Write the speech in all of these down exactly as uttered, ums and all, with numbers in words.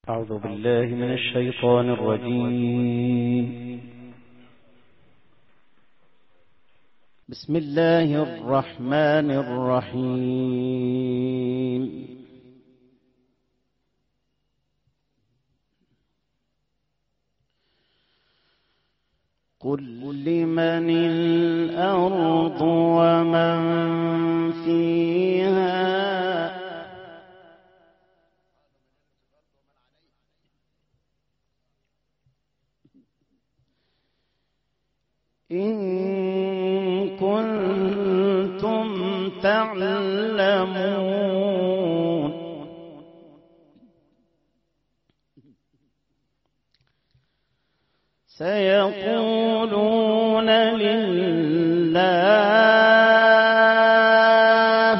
أعوذ بالله من الشيطان الرجيم. بسم الله الرحمن الرحيم. قل لمن الأرض ومن فيها إن كنتم تعلمون. سيقولون لله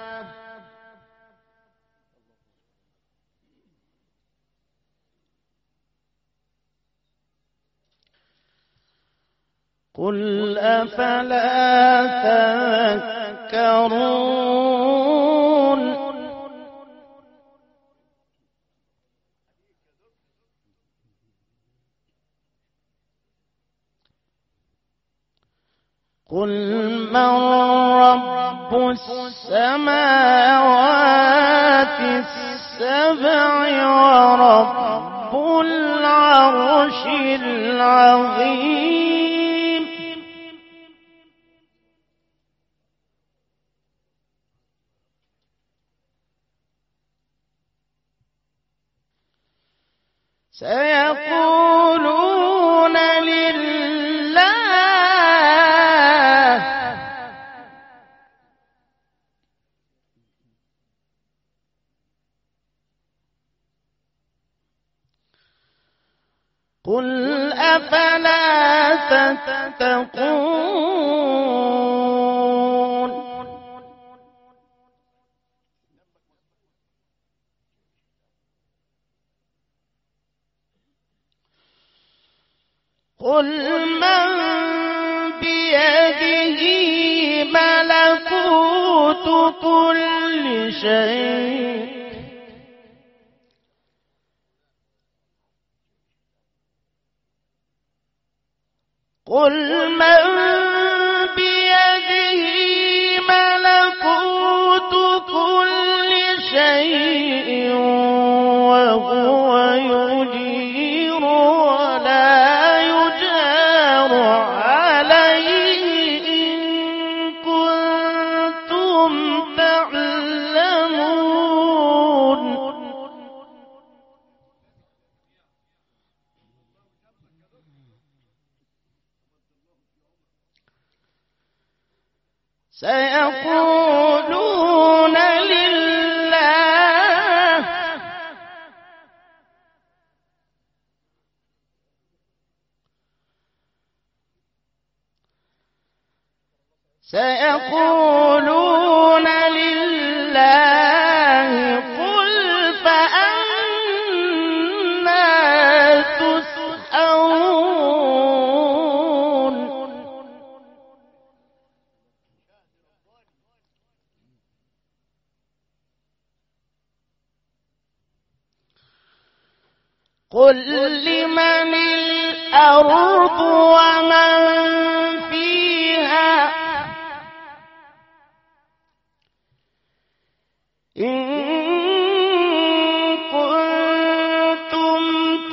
قل أفلا تذكرون. قل من رب السماوات السبع ورب العرش العظيم. سيقولون لله قل أفلا تتقون. قل من بيده ملكوت كل شيء قل من بيده ملكوت كل شيء وهو يجير ولا يجار عليه إن كنتم تعلمون. سيقولون لله سيقولون لله قل فأنى تسحرون. قل لمن الأرض ومن فيها إن كنتم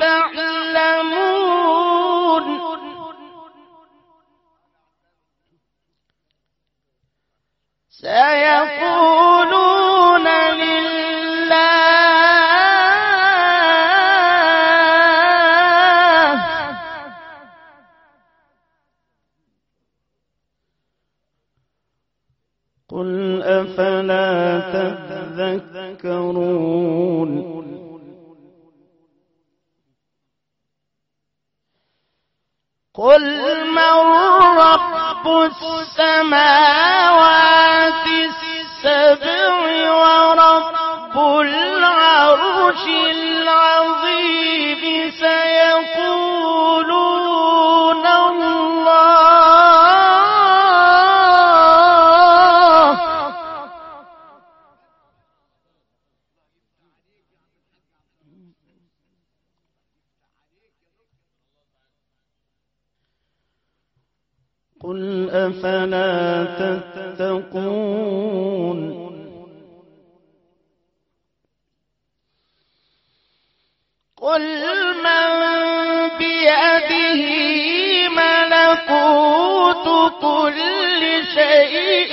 تعلمون. سيقولون قل أفلا تذكرون. قل من رب السماوات السبع ورب العرش العظيم. سيقولون الله قل أفلا تتقون قل من بيده ملكوت كل شيء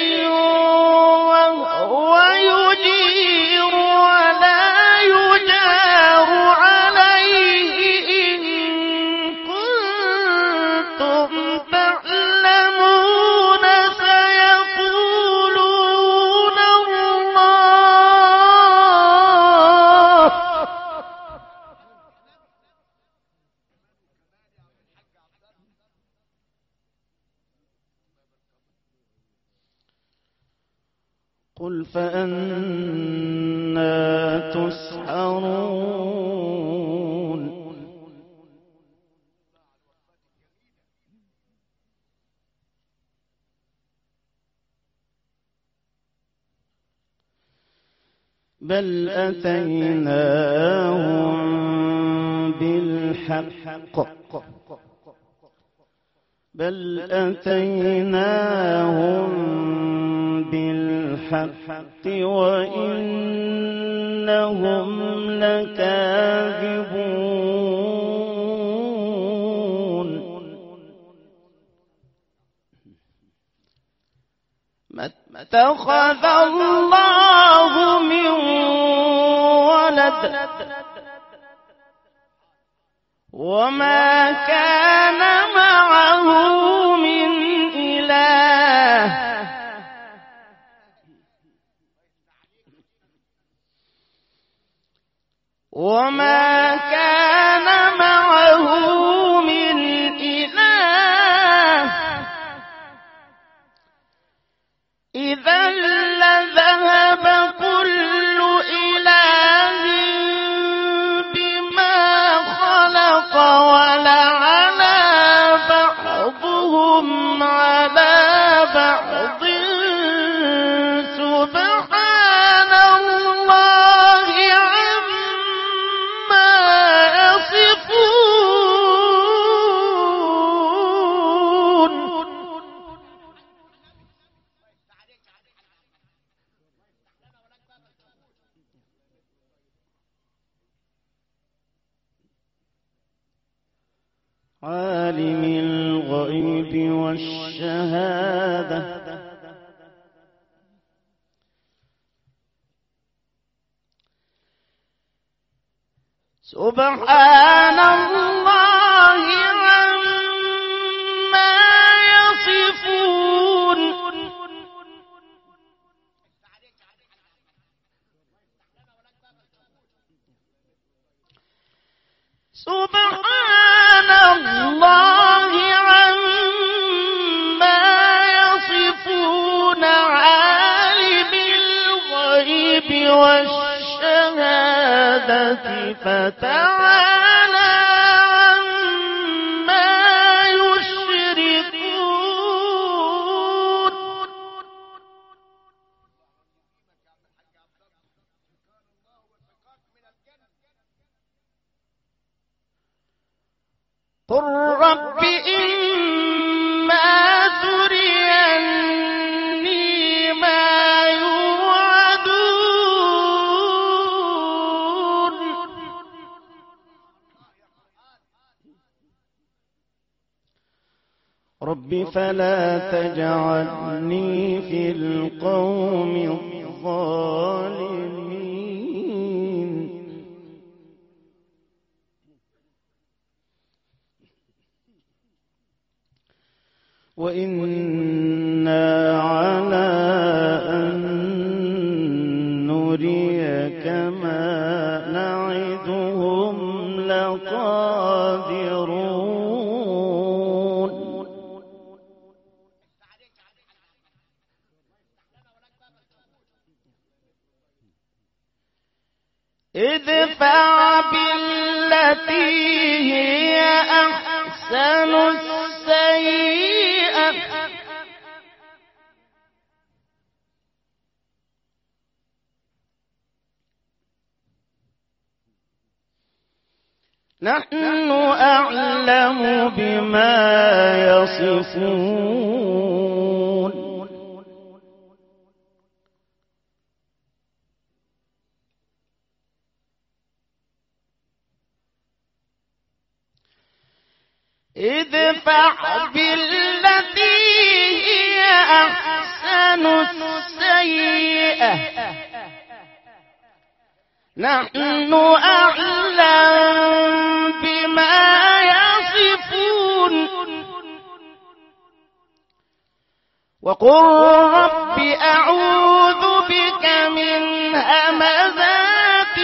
وهو يجير ولا يجار عليه إن كنتم تعلمون سيقولون الله قل فأنا تسحرون بل أتيناهم بالحق بل أتيناهم بالحق وإنهم لكاذبون ما اتخذ الله من ولد وما كان معه من إله وما كان معه من إله إذا لذهب كل إله بما خلق ولعلى بعضهم على بعض سبحان الله عما يصفون عالم الغيب والشهادة سبحان الله عما يصفون سبحان الله عما يصفون عالم الغيب والشهادة فتعالى عما يشركون قل رب إما تريني ما يوعدون رب فلا تجعلني في القوم الظالمين وإنا على أن نريك ما نعدهم لقادرون ادفع بالتي هي أحسن السيئة نحن أعلم بما يصفون ادفع بالتي هي أحسن السيئة نحن أعلم بما يصفون وقل رب أعوذ بك من همزات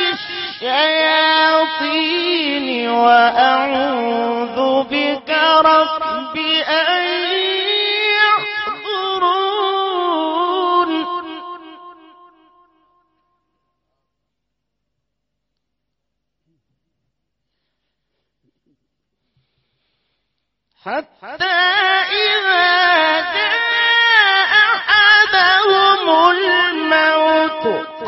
الشياطين وأعوذ بك رب أن يحضرون حتى إذا جاء أحدهم الموت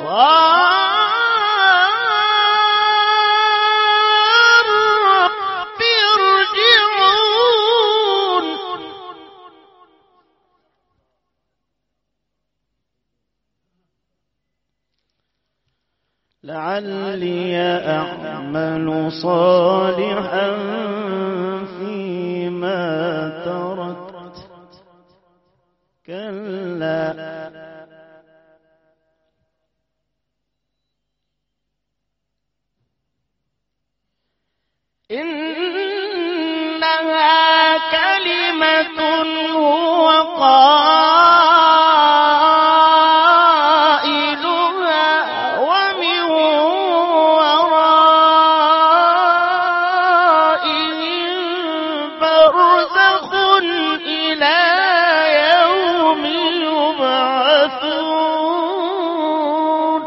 قال رب ارجعون لعلي أعمل صالحا فيما تركت كلا إنها كلمة هو قائلها ومن ورائهم برزخ إلى يوم يبعثون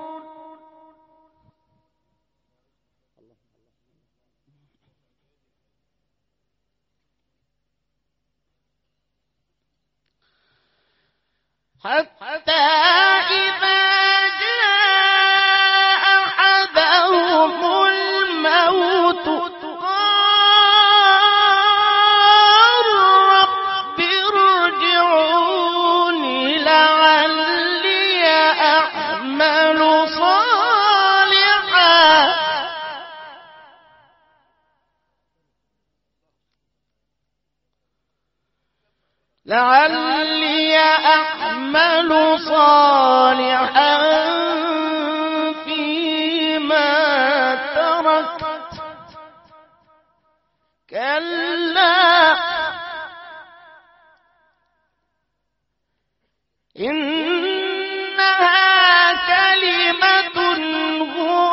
حتى إذا جاء أحدهم الموت قال رب ارجعون لعلي أعمل صالحا لعلي أعمل صالحا فيما تركت كلا إنها كلمة هو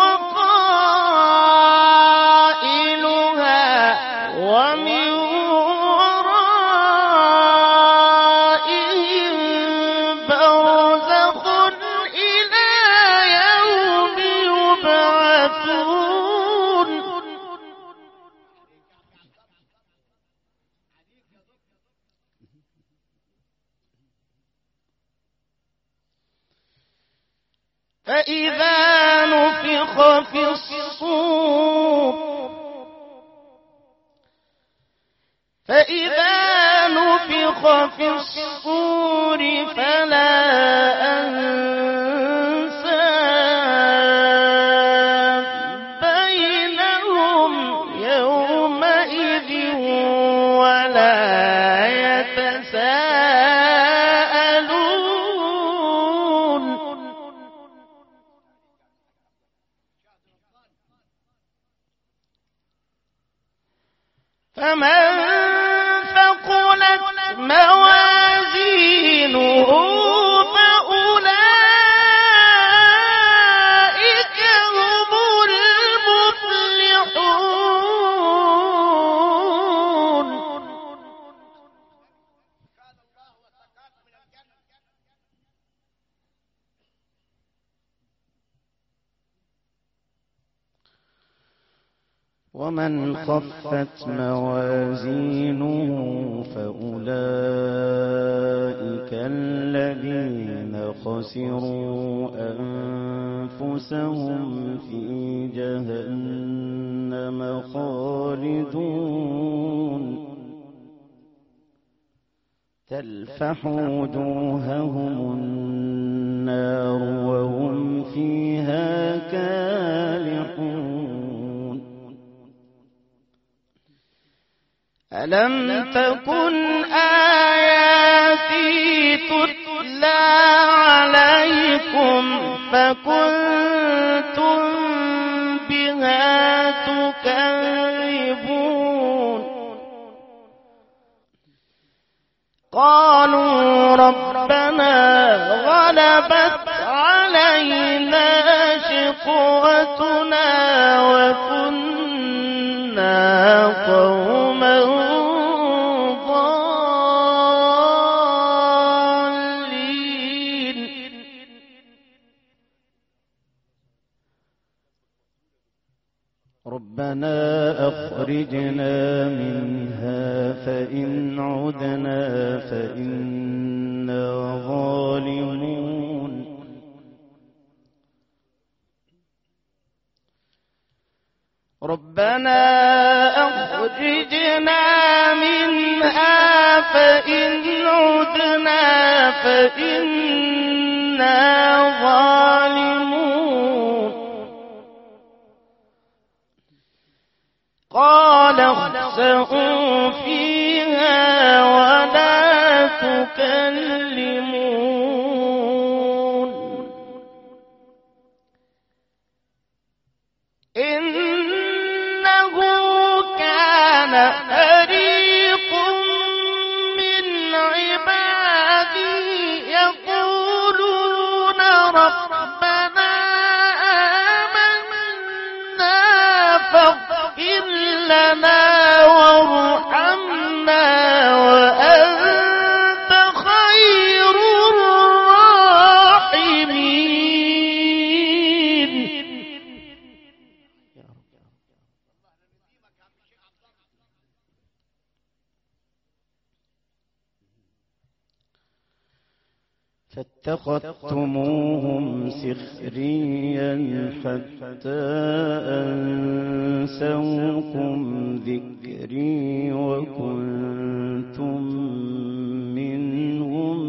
قائلها ومن فإذا نفخ في الصور فإذا نفخ في الصور فلا أنساب بينهم يومئذ ولا يتساءلون فمن ثقلت موازينه فأولئك هم المفلحون ومن خفت موازينه فأولئك الذين خسروا أنفسهم في جهنم خالدون تلفح وجوههم النار وهم فيها كالحون ألم تكن آياتي تتلى عليكم فكنتم بها تكذبون قالوا ربنا غلبت علينا شقوتنا وكنا قوما ضالين ربنا أخرجنا منها فإن عدنا فإنا ظالمون ربنا أخرجنا منها فإن عدنا فإنا ظالمون قال اخسئوا فيها ولا تكلمون إنه كان فريق من عبادي يقولون ربنا آمنا فاغفر لنا وارحمنا وأنت خير الراحمين فاتخذتموهم سخريا حتى أنسوكم ذكري وكنتم منهم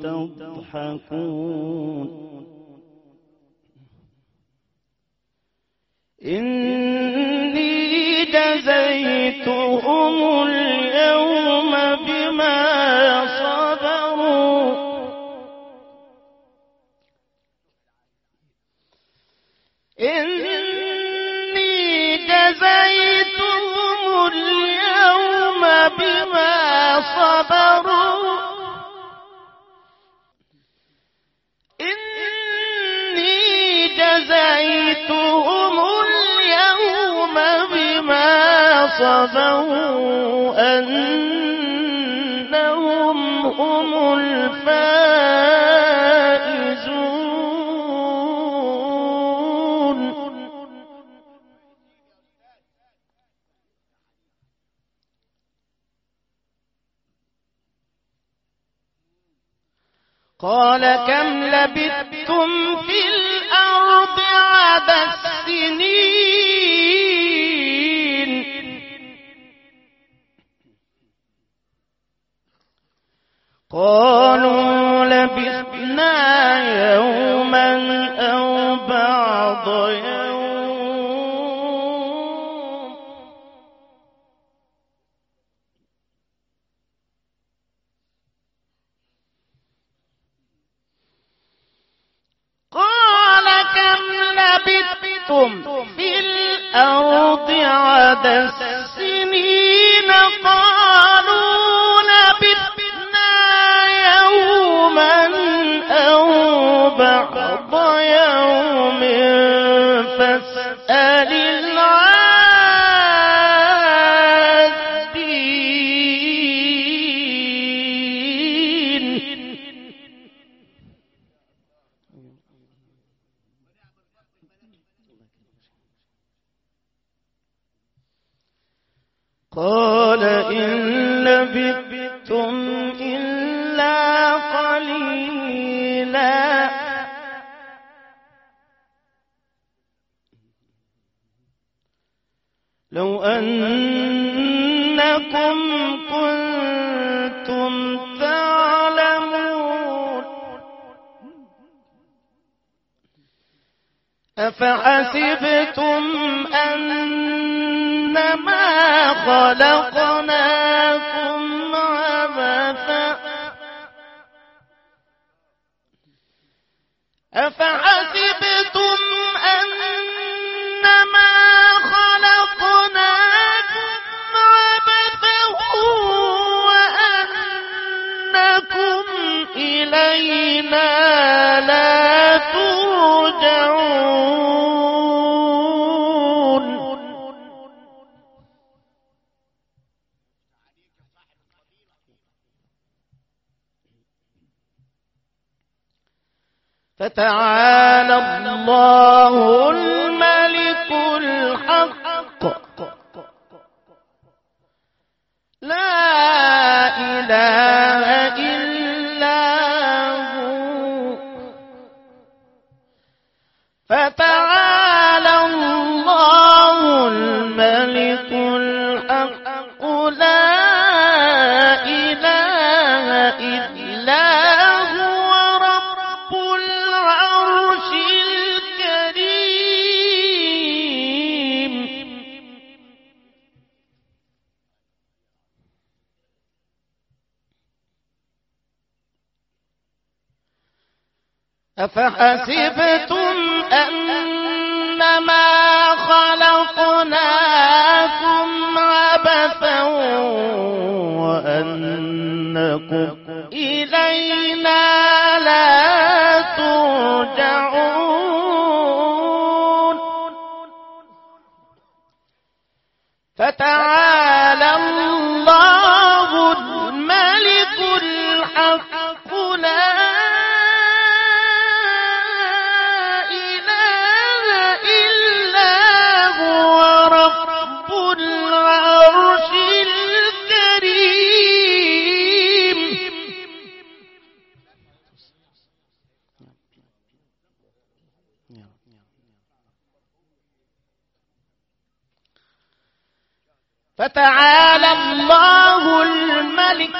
تضحكون إني جزيتهم اليوم بما صبروا إني جزيتهم اليوم بما صبروا إني جزيتهم اليوم بما صبروا أنهم هم الفائزون قال كم لبثتم في الأرض عدد سنين قالوا لبثنا يوما أو بعض يوم قال كم لبثتم في الأرض عدد سنين قالوا لبثنا يوما أو بعض يوم فاسأل العادين قال إن لبثتم إلا قليلا لو أنكم كنتم تعلمون أفحسبتم أنما خلقناكم عبثا أفحسبتم أنما خلقناكم عبثا وأنكم إلينا لا ترجعون فتعالى الله الملك الحق لا إله إلا هو فتعالى الله الملك الحق لا إله إلا هو رب العرش الكريم أفحسبتم أنما خلقناكم عبثا وأنكم إلينا لا ترجعون فتعالى الله الملك الحق لا فتعالى الله الملك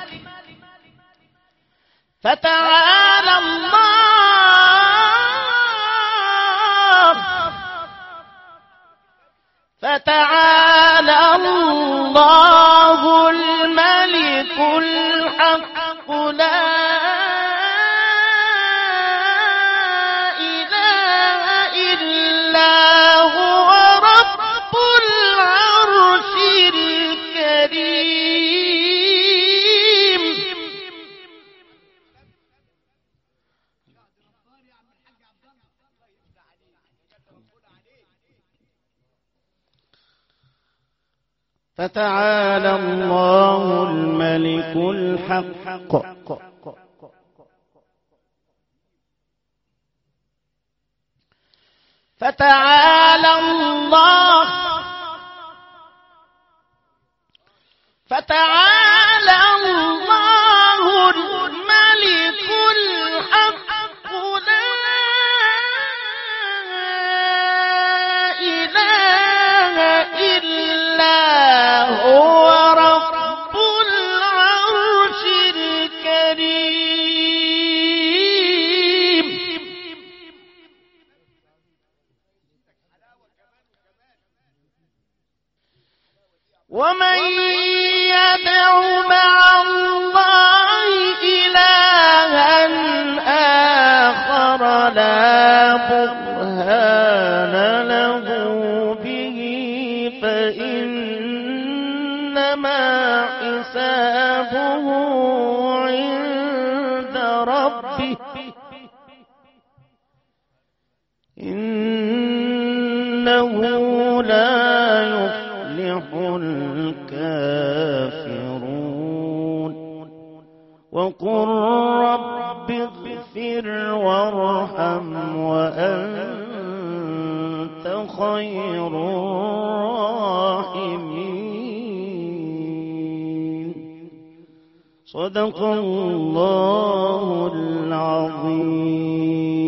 فتعالى الله فتعالى الله الملك الحق لا إله إلا هو رب العرش الكريم فتعالى الله الملك الحق فتعالى الله فتعالى الله الملك الحق لا إله إلا هو رب العرش الكريم ومن يدع مع الله إلها آخر لا برهان له به فإنما حسابه عند ربه إنه لا يفلح الكافرون وقل رب اغفر وارحم وأنت خير الراحمين صدق الله العظيم.